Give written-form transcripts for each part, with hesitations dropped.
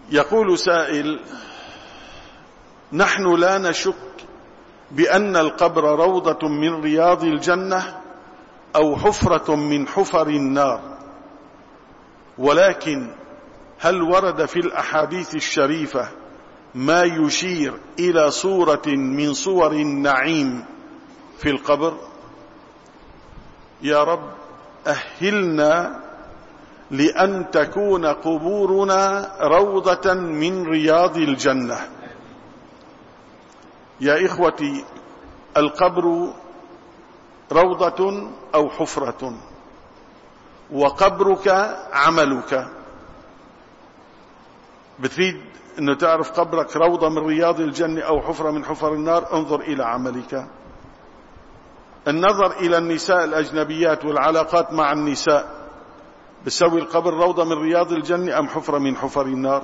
يقول سائل: نحن لا نشك بأن القبر روضة من رياض الجنة أو حفرة من حفر النار، ولكن هل ورد في الأحاديث الشريفة ما يشير إلى صورة من صور النعيم في القبر؟ يا رب أهلنا لأن تكون قبورنا روضة من رياض الجنة. يا إخوتي، القبر روضة أو حفرة، وقبرك عملك. بتريد أنه تعرف قبرك روضة من رياض الجنة أو حفرة من حفر النار؟ انظر إلى عملك. النظر إلى النساء الأجنبيات والعلاقات مع النساء بسوي القبر روضة من رياض الجنة أم حفرة من حفر النار؟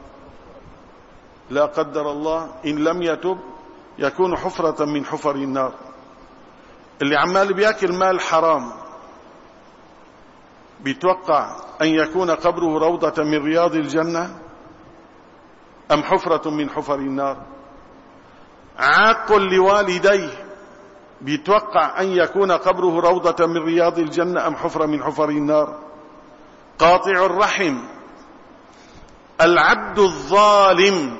لا قدر الله إن لم يتب يكون حفرة من حفر النار. اللي عمال بياكل مال حرام بيتوقع أن يكون قبره روضة من رياض الجنة أم حفرة من حفر النار؟ عاق لوالديه بيتوقع أن يكون قبره روضة من رياض الجنة أم حفرة من حفر النار؟ قاطع الرحم، العبد الظالم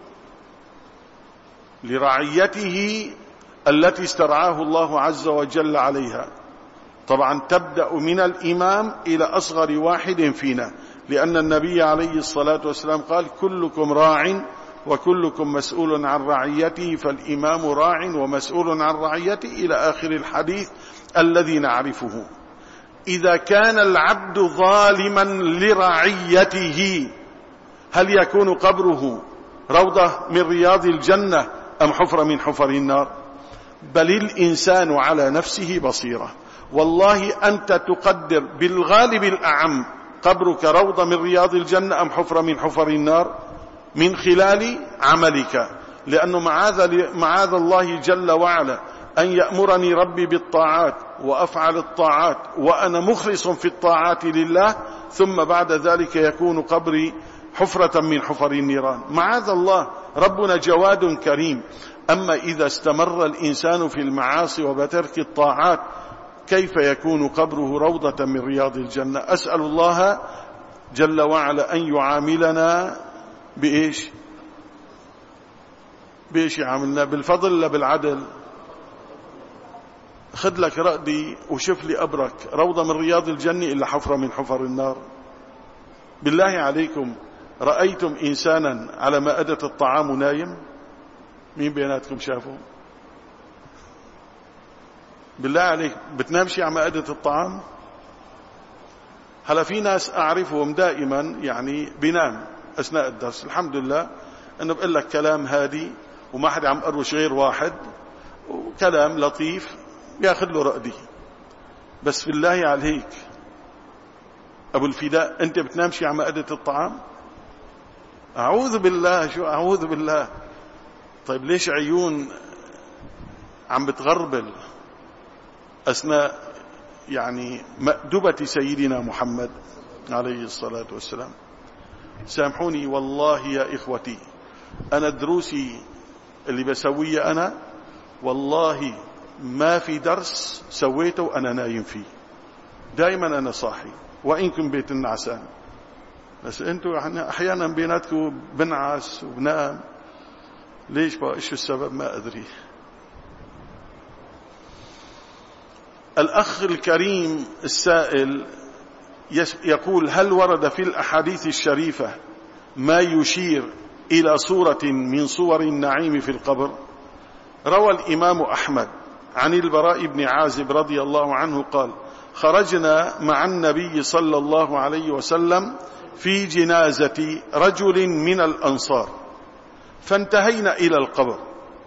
لرعيته التي استرعاه الله عز وجل عليها. طبعا تبدأ من الإمام إلى أصغر واحد فينا، لأن النبي عليه الصلاة والسلام قال: كلكم راع وكلكم مسؤول عن رعيته، فالإمام راع ومسؤول عن رعيته، إلى آخر الحديث الذي نعرفه. إذا كان العبد ظالما لرعيته هل يكون قبره روضة من رياض الجنة أم حفرة من حفر النار؟ بل الإنسان على نفسه بصيرة. والله أنت تقدر بالغالب الأعم قبرك روضة من رياض الجنة أم حفرة من حفر النار من خلال عملك. لأنه معاذ الله جل وعلا أن يأمرني ربي بالطاعات وأفعل الطاعات وأنا مخلص في الطاعات لله، ثم بعد ذلك يكون قبري حفرة من حفر النيران. معاذ الله، ربنا جواد كريم. أما إذا استمر الإنسان في المعاصي وبترك الطاعات كيف يكون قبره روضة من رياض الجنة؟ أسأل الله جل وعلا أن يعاملنا بإيش يعاملنا؟ بالفضل ولا بالعدل؟ خذ لك رأدي وشوف لي قبرك روضة من رياض الجنة إلا حفرة من حفر النار. بالله عليكم، رأيتم إنسانا على مائدة الطعام نايم؟ مين بيناتكم شافوا؟ بالله عليك، بتنام شيء على مائدة الطعام؟ هلا في ناس أعرفهم دائما يعني بينام أثناء الدرس، الحمد لله أنه بقول لك كلام هادي وما حد عم أروش غير واحد وكلام لطيف ياخذ له رأدي. بس بالله عليك أبو الفداء، أنت بتنام شيء على مائدة الطعام؟ أعوذ بالله، شو أعوذ بالله. طيب ليش عيون عم بتغربل أثناء يعني مأدبة سيدنا محمد عليه الصلاة والسلام؟ سامحوني والله يا إخوتي، أنا دروسي اللي بسويه أنا والله ما في درس سويته وأنا نايم فيه، دائما أنا صاحي وإن كنت بيت النعسان. بس أنتوا أحيانا بيناتكم بنعس وبنام، ليش بقى؟ إيش السبب؟ ما أدري. الأخ الكريم السائل يقول: هل ورد في الأحاديث الشريفة ما يشير إلى صورة من صور النعيم في القبر؟ روى الإمام أحمد عن البراء بن عازب رضي الله عنه قال: خرجنا مع النبي صلى الله عليه وسلم في جنازة رجل من الأنصار، فانتهينا إلى القبر،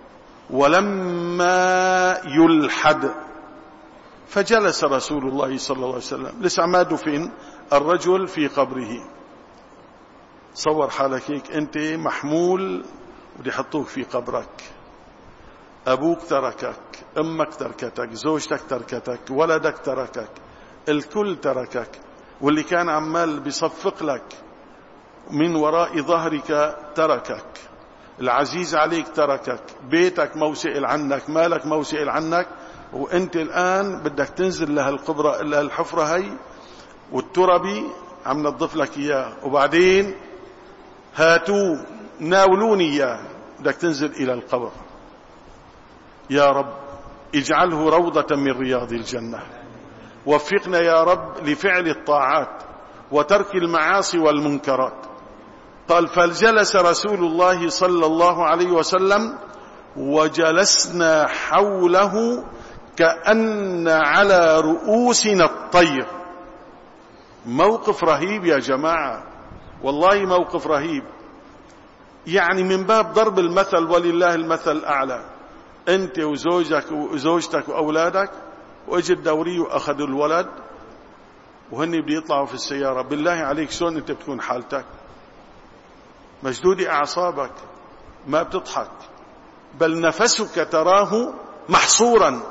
ولما يلحد فجلس رسول الله صلى الله عليه وسلم، لسه ما دفن الرجل في قبره. صور حالك هيك أنت محمول ودي يحطوك في قبرك، أبوك تركك، أمك تركتك، زوجتك تركتك، ولدك تركك، الكل تركك، واللي كان عمال بيصفق لك من وراء ظهرك تركك، العزيز عليك تركك، بيتك موسئل عنك، مالك موسئل عنك، وانت الآن بدك تنزل لهالحفرة هي، والتربي عم نضيف لك اياه، وبعدين هاتوه ناولوني اياه، بدك تنزل الى القبر. يا رب اجعله روضة من رياض الجنة، وفقنا يا رب لفعل الطاعات وترك المعاصي والمنكرات. قال: فجلس رسول الله صلى الله عليه وسلم وجلسنا حوله كأن على رؤوسنا الطير. موقف رهيب يا جماعة، والله موقف رهيب. يعني من باب ضرب المثل، ولله المثل الأعلى، أنت وزوجتك وأولادك، وإجي الدوري وأخذوا الولد وهن بيطلعوا في السيارة، بالله عليك شلون أنت بتكون حالتك؟ مشدود أعصابك، ما بتضحك، بل نفسك تراه محصورا،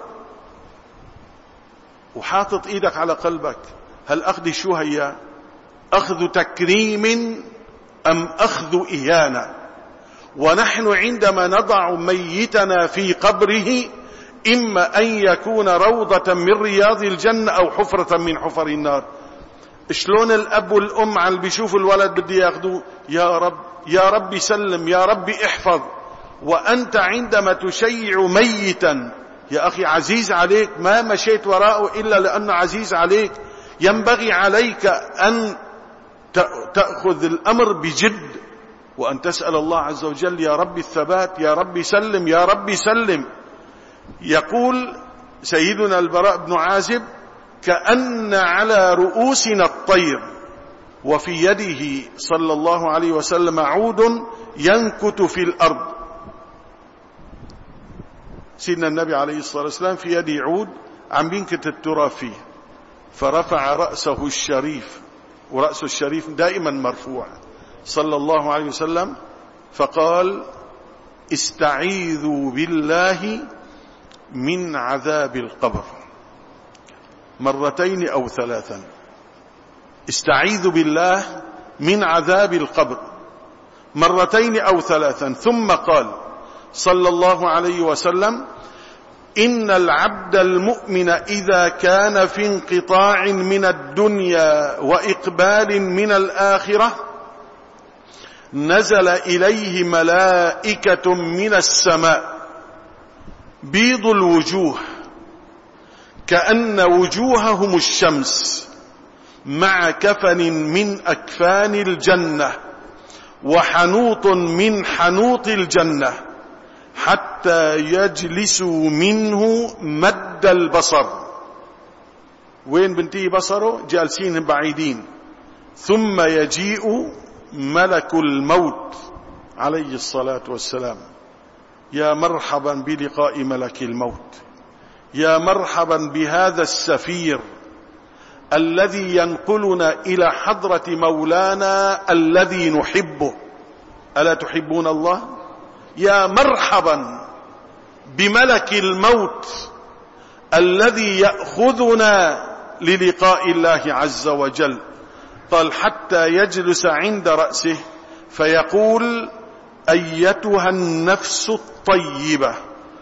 وحاطط إيدك على قلبك. هل أخذ شو هي؟ أخذ تكريم أم أخذ إهانة؟ ونحن عندما نضع ميتنا في قبره إما أن يكون روضة من رياض الجنة أو حفرة من حفر النار. شلون الأب والأم عم بيشوفوا الولد بده ياخذوه، يا رب يا رب سلم، يا رب احفظ، وأنت عندما تشيع ميتا يا أخي عزيز عليك، ما مشيت وراءه إلا لأنه عزيز عليك. ينبغي عليك أن تأخذ الأمر بجد، وأن تسأل الله عز وجل يا رب الثبات، يا رب سلم، يا رب سلم. يقول سيدنا البراء بن عازب: كأن على رؤوسنا الطير، وفي يده صلى الله عليه وسلم عود ينكت في الأرض. سيدنا النبي عليه الصلاة والسلام في يده عود عم بينكت التراب فيه، فرفع رأسه الشريف، ورأسه الشريف دائما مرفوع صلى الله عليه وسلم، فقال: استعيذوا بالله من عذاب القبر. مرتين أو ثلاثا، استعيذوا بالله من عذاب القبر مرتين أو ثلاثا. ثم قال صلى الله عليه وسلم: إن العبد المؤمن إذا كان في انقطاع من الدنيا وإقبال من الآخرة نزل إليه ملائكة من السماء بيض الوجوه كأن وجوههم الشمس، مع كفن من أكفان الجنة وحنوط من حنوط الجنة، حتى يجلسوا منه مد البصر. وين بنتهي بصره؟ جالسين بعيدين. ثم يجيء ملك الموت عليه الصلاة والسلام. يا مرحبا بلقاء ملك الموت، يا مرحبا بهذا السفير الذي ينقلنا إلى حضرة مولانا الذي نحبه. ألا تحبون الله؟ يا مرحبا بملك الموت الذي يأخذنا للقاء الله عز وجل. قال: حتى يجلس عند رأسه فيقول: أيتها النفس الطيبة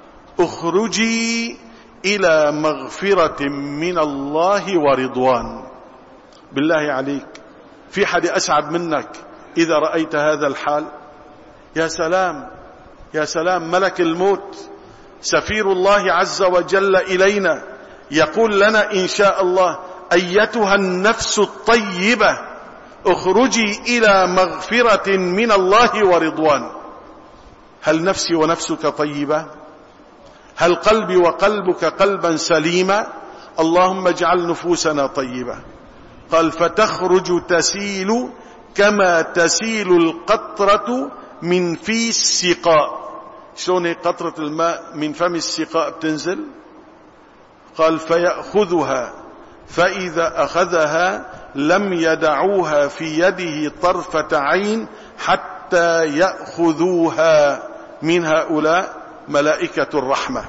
اخرجي إلى مغفرة من الله ورضوان. بالله عليك، في حد أسعد منك إذا رأيت هذا الحال؟ يا سلام يا سلام. ملك الموت سفير الله عز وجل إلينا يقول لنا إن شاء الله: أيتها النفس الطيبة اخرجي إلى مغفرة من الله ورضوان. هل نفسي ونفسك طيبة؟ هل قلبي وقلبك قلبا سليما؟ اللهم اجعل نفوسنا طيبة. قال: فتخرج تسيل كما تسيل القطرة من في السقاء. شلون قطرة الماء من فم السقاء بتنزل؟ قال: فيأخذها، فإذا أخذها لم يدعوها في يده طرفة عين حتى يأخذوها من هؤلاء ملائكة الرحمة،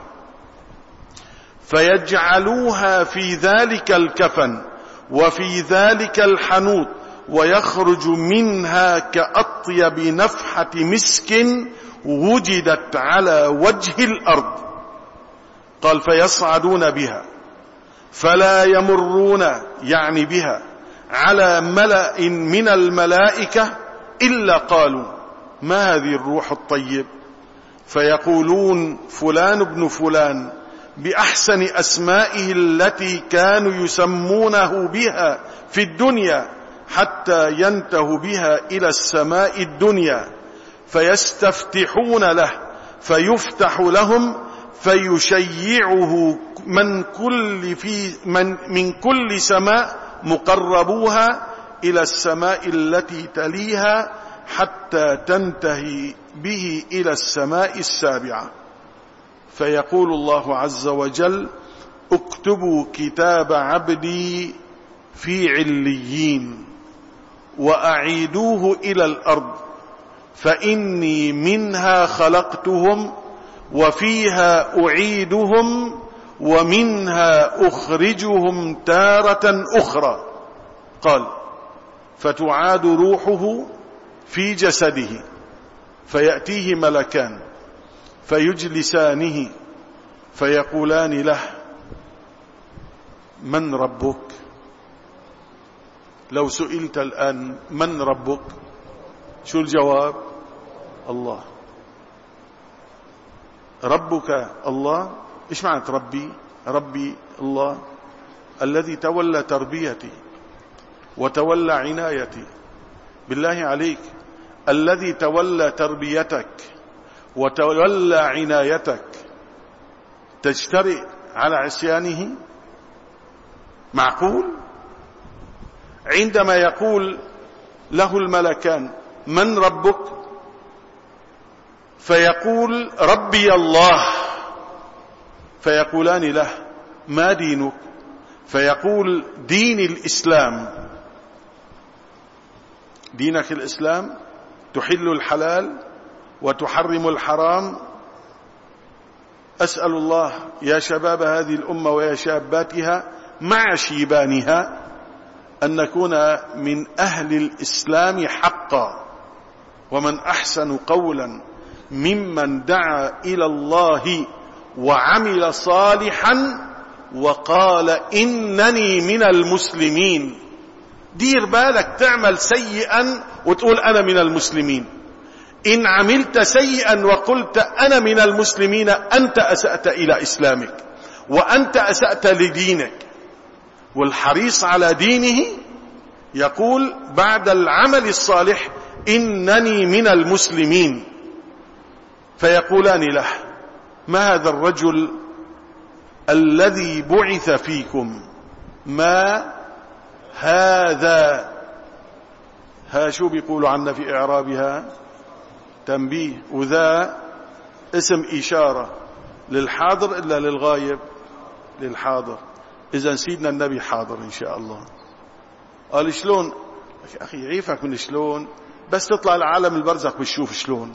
فيجعلوها في ذلك الكفن وفي ذلك الحنوط ويخرج منها كأطيب نفحة مسك وجدت على وجه الأرض. قال فيصعدون بها فلا يمرون يعني بها على ملأ من الملائكة إلا قالوا ما هذه الروح الطيب؟ فيقولون فلان ابن فلان بأحسن أسمائه التي كانوا يسمونه بها في الدنيا حتى ينتهوا بها إلى السماء الدنيا، فيستفتحون له فيفتح لهم فيشيعه من كل سماء مقربوها إلى السماء التي تليها حتى تنتهي به إلى السماء السابعة. فيقول الله عز وجل اكتبوا كتاب عبدي في عليين وأعيدوه إلى الأرض فإني منها خلقتهم وفيها أعيدهم ومنها أخرجهم تارة أخرى. قال فتعاد روحه في جسده فيأتيه ملكان فيجلسانه فيقولان له من ربك؟ لو سئلت الآن من ربك شو الجواب؟ الله. ربك الله. إيش معنى ربي؟ ربي الله الذي تولى تربيتي وتولى عنايتي. بالله عليك الذي تولى تربيتك وتولى عنايتك تجترئ على عصيانه؟ معقول؟ عندما يقول له الملكان من ربك فيقول ربي الله، فيقولان له ما دينك؟ فيقول دين الإسلام. دينك الإسلام؟ تحل الحلال وتحرم الحرام. أسأل الله يا شباب هذه الأمة ويا شاباتها مع شيبانها أن نكون من أهل الإسلام حقا. ومن أحسن قولا ممن دعا إلى الله وعمل صالحا وقال إنني من المسلمين. دير بالك تعمل سيئا وتقول أنا من المسلمين. إن عملت سيئا وقلت أنا من المسلمين أنت أسأت إلى إسلامك وأنت أسأت لدينك. والحريص على دينه يقول بعد العمل الصالح إنني من المسلمين. فيقولان له ما هذا الرجل الذي بعث فيكم؟ ما هذا؟ ها شو بيقولوا عنا في إعرابها؟ تنبيه. وذا اسم إشارة للحاضر إلا للغايب؟ للحاضر. إذا سيدنا النبي حاضر إن شاء الله. قال شلون؟ أخي عيفك من شلون، بس تطلع لعالم البرزخ بتشوف شلون.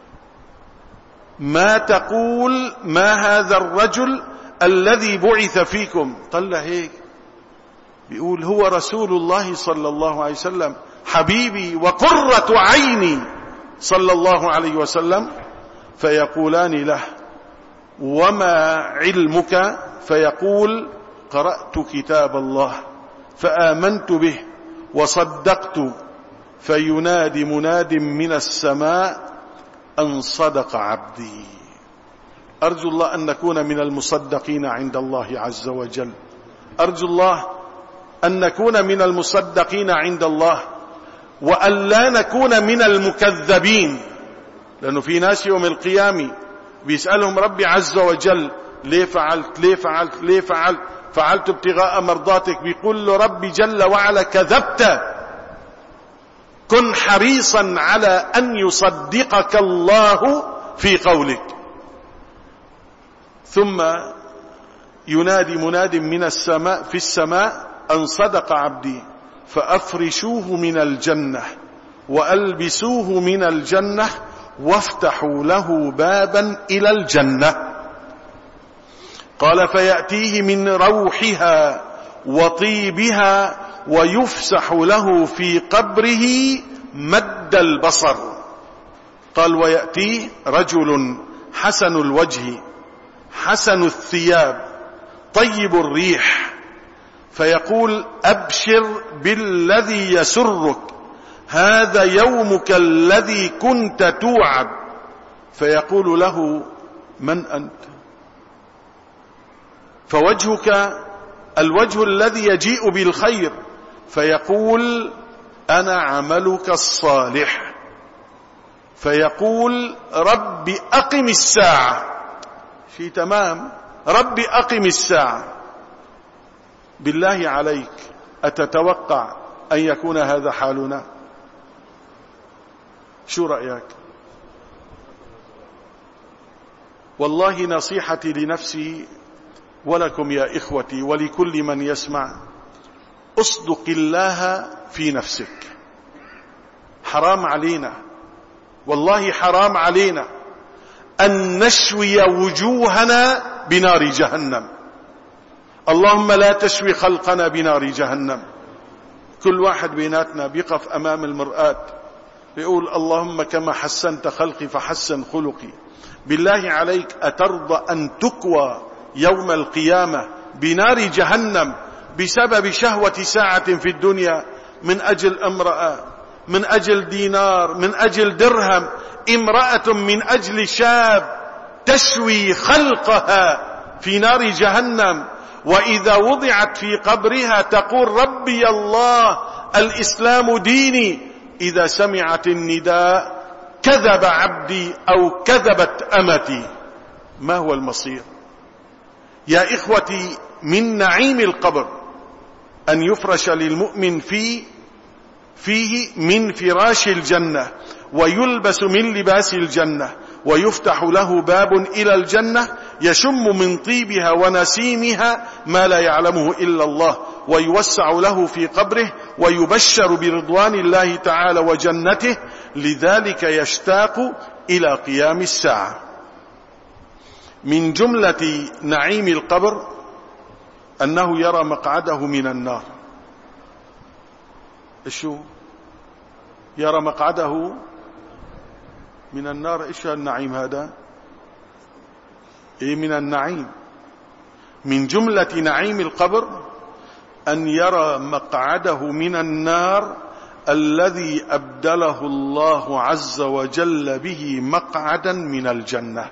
ما تقول ما هذا الرجل الذي بعث فيكم؟ طلع هيك بيقول هو رسول الله صلى الله عليه وسلم حبيبي وقرة عيني صلى الله عليه وسلم. فيقولان له وما علمك؟ فيقول قرأت كتاب الله فآمنت به وصدقت. فينادي مناد من السماء أن صدق عبدي. أرجو الله أن نكون من المصدقين عند الله عز وجل. أرجو الله أن نكون من المصدقين عند الله وأن لا نكون من المكذبين. لأنه في ناس يوم القيامة بيسألهم ربي عز وجل ليه فعلت ليه فعلت ليه فعلت؟ فعلت ابتغاء مرضاتك. بيقول له ربي جل وعلا كذبت. كن حريصا على أن يصدقك الله في قولك. ثم ينادي مناد من السماء في السماء أن صدق عبدي فأفرشوه من الجنة وألبسوه من الجنة وافتحوا له بابا إلى الجنة. قال فيأتيه من روحها وطيبها ويفسح له في قبره مد البصر. قال ويأتيه رجل حسن الوجه حسن الثياب طيب الريح فيقول أبشر بالذي يسرك، هذا يومك الذي كنت توعد. فيقول له من أنت؟ فوجهك الوجه الذي يجيء بالخير. فيقول أنا عملك الصالح. فيقول رب أقم الساعة. شيء تمام، رب أقم الساعة. بالله عليك أتتوقع أن يكون هذا حالنا؟ شو رأيك؟ والله نصيحتي لنفسي ولكم يا إخوتي ولكل من يسمع، اصدق الله في نفسك. حرام علينا، والله حرام علينا أن نشوي وجوهنا بنار جهنم. اللهم لا تشوي خلقنا بنار جهنم. كل واحد بيناتنا بيقف أمام المرآة بيقول اللهم كما حسنت خلقي فحسن خلقي. بالله عليك أترضى أن تكوى يوم القيامة بنار جهنم بسبب شهوة ساعة في الدنيا، من أجل امرأة، من أجل دينار، من أجل درهم؟ امرأة من أجل شاب تشوي خلقها في نار جهنم، وإذا وضعت في قبرها تقول ربي الله الإسلام ديني. إذا سمعت النداء كذب عبدي أو كذبت أمتي. ما هو المصير؟ يا إخوتي، من نعيم القبر أن يفرش للمؤمن فيه من فراش الجنة، ويلبس من لباس الجنة، ويفتح له باب إلى الجنة يشم من طيبها ونسيمها ما لا يعلمه إلا الله، ويوسع له في قبره ويبشر برضوان الله تعالى وجنته. لذلك يشتاق إلى قيام الساعة. من جملة نعيم القبر أنه يرى مقعده من النار. شو يرى مقعده من النار؟ إيش النعيم هذا؟ إيه من النعيم؟ من جملة نعيم القبر أن يرى مقعده من النار الذي أبدله الله عز وجل به مقعدا من الجنة.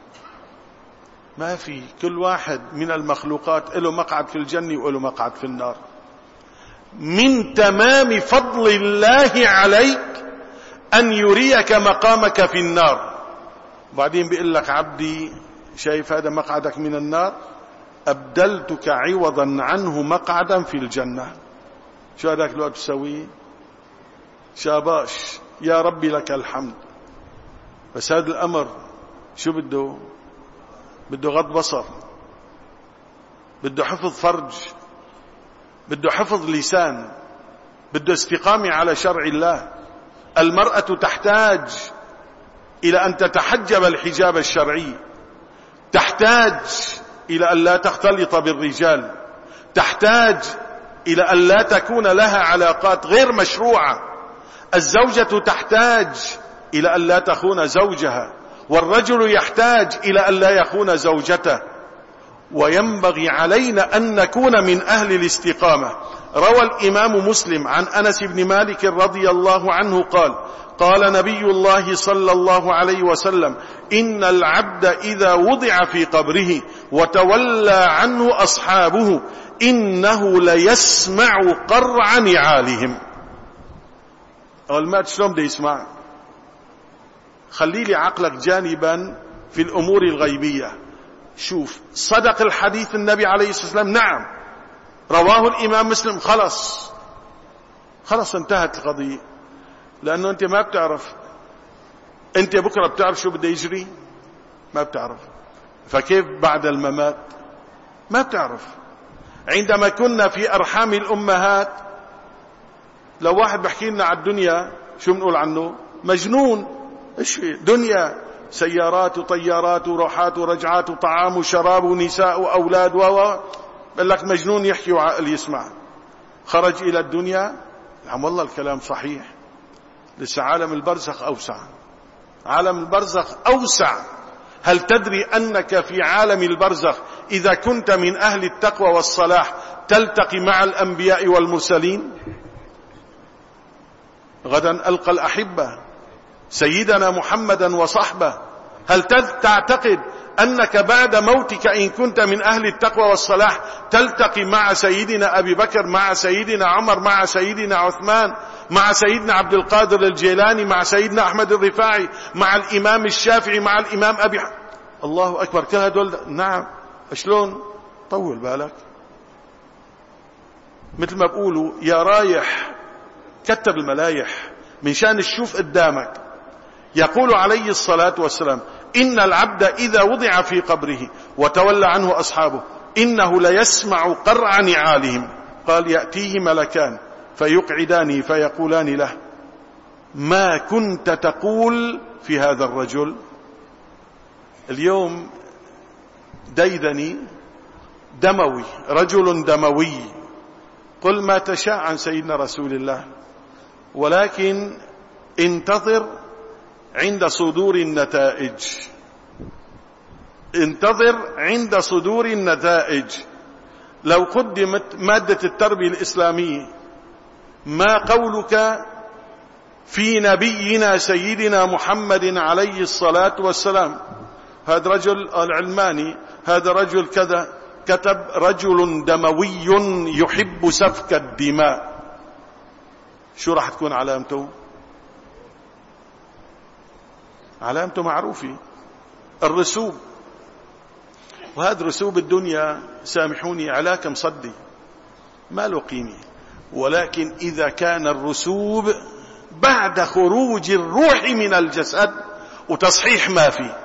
ما في، كل واحد من المخلوقات له مقعد في الجنة وله مقعد في النار. من تمام فضل الله عليك أن يريك مقامك في النار. وبعدين بيقول لك عبدي شايف هذا مقعدك من النار، أبدلتك عوضا عنه مقعدا في الجنة. شو هذاك الوقت بتسويه؟ شاباش، يا ربي لك الحمد. بس هذا الأمر شو بده؟ بده غض بصر، بده حفظ فرج، بده حفظ لسان، بده استقامة على شرع الله. المرأة تحتاج إلى أن تتحجب الحجاب الشرعي، تحتاج إلى أن لا تختلط بالرجال، تحتاج إلى أن لا تكون لها علاقات غير مشروعة. الزوجة تحتاج إلى أن لا تخون زوجها، والرجل يحتاج إلى أن لا يخون زوجته. وينبغي علينا أن نكون من أهل الاستقامة. روى الإمام مسلم عن أنس بن مالك رضي الله عنه قال: قال نبي الله صلى الله عليه وسلم: إن العبد إذا وضع في قبره وتولى عنه أصحابه إنه ليسمع قرع نعالهم. المات شلون بده يسمع؟ خلي لي عقلك جانبا في الأمور الغيبية. شوف، صدق الحديث النبي عليه الصلاة والسلام؟ نعم. رواه الإمام مسلم. خلص انتهت القضية. لأنه أنت ما بتعرف، أنت بكرة بتعرف شو بده يجري؟ ما بتعرف. فكيف بعد الممات؟ ما بتعرف. عندما كنا في أرحام الأمهات، لو واحد بحكي لنا على الدنيا شو بنقول عنه؟ مجنون. إيش في دنيا؟ سيارات وطيارات وروحات ورجعات وطعام وشراب ونساء وأولاد بقول لك مجنون يحكي وعقل يسمع. خرج إلى الدنيا. نعم والله الكلام صحيح، لسه عالم البرزخ أوسع، عالم البرزخ أوسع. هل تدري أنك في عالم البرزخ إذا كنت من أهل التقوى والصلاح تلتقي مع الأنبياء والمرسلين؟ غدا ألقى الأحبة سيدنا محمدا وصحبه. هل تعتقد أنك بعد موتك إن كنت من أهل التقوى والصلاح تلتقي مع سيدنا أبي بكر، مع سيدنا عمر، مع سيدنا عثمان، مع سيدنا عبد القادر الجيلاني، مع سيدنا أحمد الرفاعي، مع الإمام الشافعي، مع الإمام أبي الله أكبر، كل هدول؟ نعم. شلون؟ طول بالك. مثل ما بقولوا يا رايح كتر الملايح من شان تشوف قدامك. يقول عليه الصلاة والسلام: إن العبد إذا وضع في قبره وتولى عنه أصحابه إنه ليسمع قرع نعالهم. قال: يأتيه ملكان فيقعدان فيقولان له: ما كنت تقول في هذا الرجل؟ اليوم ديدني دموي، رجل دموي، قل ما تشاء عن سيدنا رسول الله، ولكن انتظر عند صدور النتائج، انتظر عند صدور النتائج. لو قدمت مادة التربية الإسلامية، ما قولك في نبينا سيدنا محمد عليه الصلاة والسلام؟ هذا رجل العلماني، هذا رجل كذا، كتب: رجل دموي يحب سفك الدماء. شو راح تكون علامته؟ علامته معروفة، الرسوب. وهذا رسوب الدنيا سامحوني علاك مصدي ما له قيمة، ولكن إذا كان الرسوب بعد خروج الروح من الجسد وتصحيح ما فيه.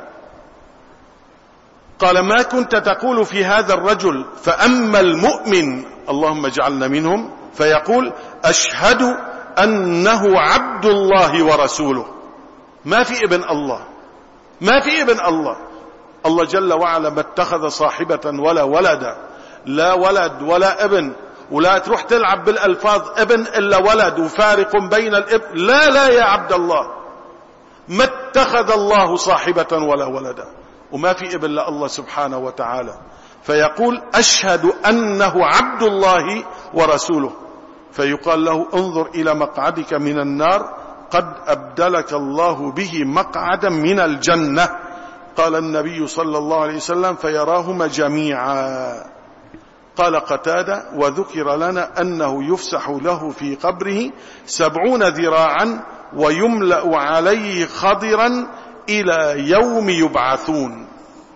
قال: ما كنت تقول في هذا الرجل؟ فأما المؤمن، اللهم اجعلنا منهم، فيقول: أشهد أنه عبد الله ورسوله. ما في ابن الله، ما في ابن الله. الله جل وعلا ما اتخذ صاحبة ولا ولدا، لا ولد ولا ابن. ولا تروح تلعب بالألفاظ ابن إلا ولد وفارق بين الابن. لا لا يا عبد الله، ما اتخذ الله صاحبة ولا ولدا، وما في ابن لله سبحانه وتعالى. فيقول: أشهد أنه عبد الله ورسوله. فيقال له: انظر إلى مقعدك من النار، قد أبدلك الله به مقعدا من الجنة. قال النبي صلى الله عليه وسلم: فيراهما جميعا. قال قتادة: وذكر لنا أنه يفسح له في قبره 70 ذراعا ويملأ عليه خضرا إلى يوم يبعثون.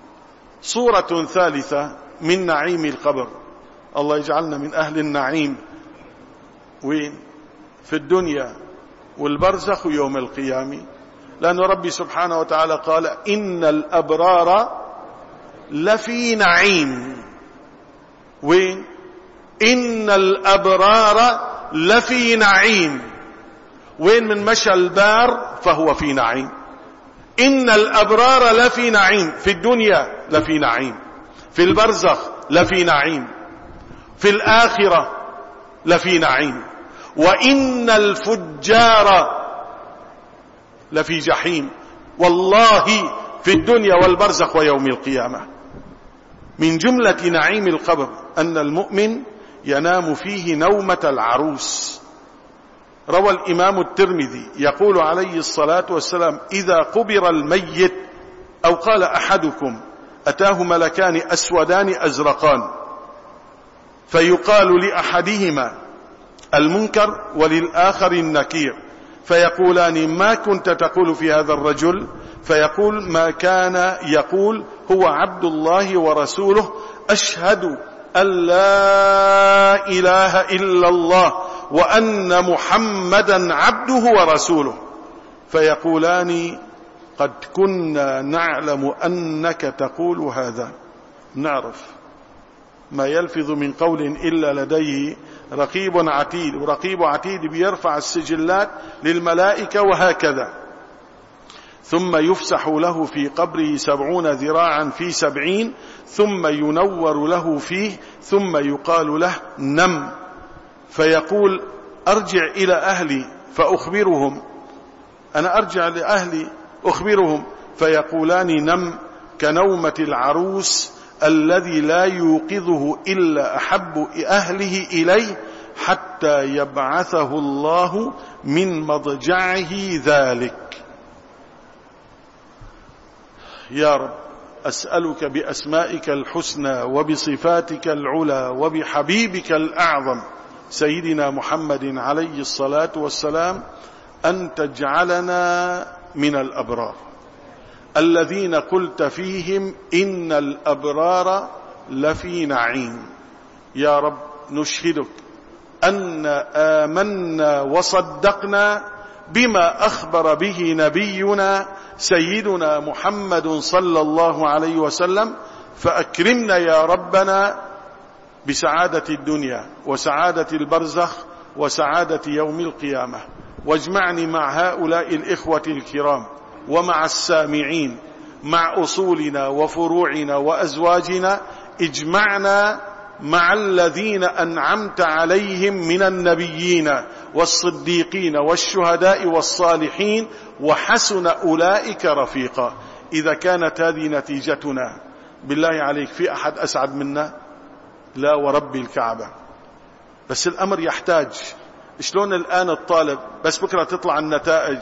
صورة ثالثة من نعيم القبر. الله يجعلنا من أهل النعيم. وين؟ في الدنيا والبرزخ ويوم القيامة. لأن ربي سبحانه وتعالى قال: إن الأبرار لفي نعيم. وين؟ إن الأبرار لفي نعيم. وين؟ من مشى البار فهو في نعيم. إن الأبرار لفي نعيم. في الدنيا لفي نعيم، في البرزخ لفي نعيم، في الآخرة لفي نعيم. وإن الفجار لفي جحيم. والله في الدنيا والبرزخ ويوم القيامة. من جملة نعيم القبر أن المؤمن ينام فيه نومة العروس. روى الإمام الترمذي يقول عليه الصلاة والسلام: إذا قبر الميت، أو قال أحدكم: أتاه ملكان أسودان أزرقان، فيقال لأحدهما المنكر وللآخر النكير، فيقولان: ما كنت تقول في هذا الرجل؟ فيقول: ما كان يقول هو عبد الله ورسوله، أشهد أن لا إله إلا الله وأن محمدا عبده ورسوله. فيقولان: قد كنا نعلم أنك تقول هذا. نعرف ما يلفظ من قول إلا لديه رقيب عتيد. ورقيب عتيد بيرفع السجلات للملائكة وهكذا. ثم يفسح له في قبره 70 ذراعا في 70، ثم ينور له فيه، ثم يقال له: نم. فيقول أرجع إلى أهلي فأخبرهم، أنا أرجع لأهلي أخبرهم، فيقولان نم كنومة العروس الذي لا يوقظه إلا أحب أهله إليه حتى يبعثه الله من مضجعه ذلك. يا رب أسألك بأسمائك الحسنى وبصفاتك العلى وبحبيبك الأعظم سيدنا محمد عليه الصلاة والسلام أن تجعلنا من الأبرار الذين قلت فيهم إن الأبرار لفي نعيم. يا رب نشهدك أن آمنا وصدقنا بما أخبر به نبينا سيدنا محمد صلى الله عليه وسلم، فأكرمنا يا ربنا بسعادة الدنيا وسعادة البرزخ وسعادة يوم القيامة، واجمعني مع هؤلاء الإخوة الكرام ومع السامعين مع أصولنا وفروعنا وأزواجنا، اجمعنا مع الذين أنعمت عليهم من النبيين والصديقين والشهداء والصالحين وحسن أولئك رفيقا. إذا كانت هذه نتيجتنا بالله عليك في أحد أسعد منا؟ لا ورب الكعبة. بس الأمر يحتاج، شلون الآن الطالب بس بكرة تطلع النتائج،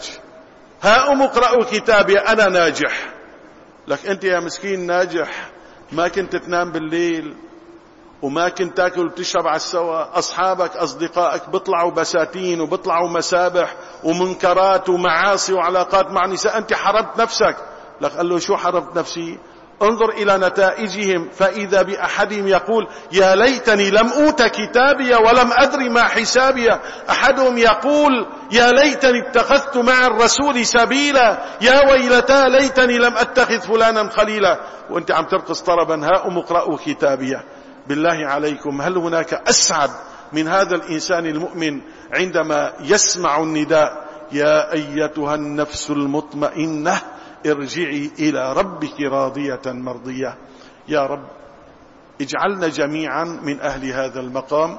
ها اقرأوا كتابي أنا ناجح. لك أنت يا مسكين ناجح ما كنت تنام بالليل وما كنت تاكل وتشرب على السوا، أصحابك أصدقائك بيطلعوا بساتين وبيطلعوا مسابح ومنكرات ومعاصي وعلاقات مع نساء، أنت حرمت نفسك. لك قال له شو حرمت نفسي؟ انظر إلى نتائجهم، فإذا بأحدهم يقول يا ليتني لم أوت كتابي ولم أدري ما حسابي. أحدهم يقول يا ليتني اتخذت مع الرسول سبيلا، يا ويلتى ليتني لم أتخذ فلانا خليلا. وأنت عم ترقص طربا ها اقرأوا كتابي. بالله عليكم هل هناك أسعد من هذا الإنسان المؤمن عندما يسمع النداء يا أيتها النفس المطمئنة ارجعي إلى ربك راضية مرضية؟ يا رب اجعلنا جميعا من أهل هذا المقام.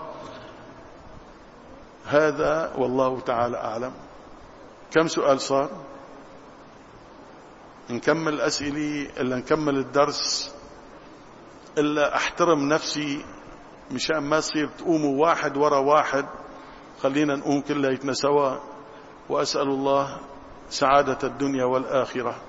هذا والله تعالى أعلم. كم سؤال صار؟ نكمل أسئلة إلا نكمل الدرس؟ إلا أحترم نفسي مشان ما تصير تقوموا واحد ورا واحد، خلينا نقوم كلياتنا سوا. وأسأل الله سعادة الدنيا والآخرة.